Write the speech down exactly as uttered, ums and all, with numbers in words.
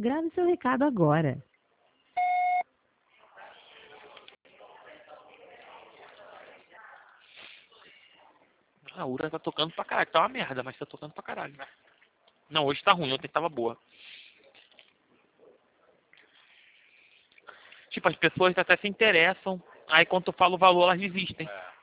Grave seu recado agora. A Ura tá tocando pra caralho. Tá uma merda, mas tá tocando pra caralho. Não, hoje tá ruim. Ontem tava boa. Tipo, as pessoas até se interessam. Aí quando tu fala o valor, elas desistem.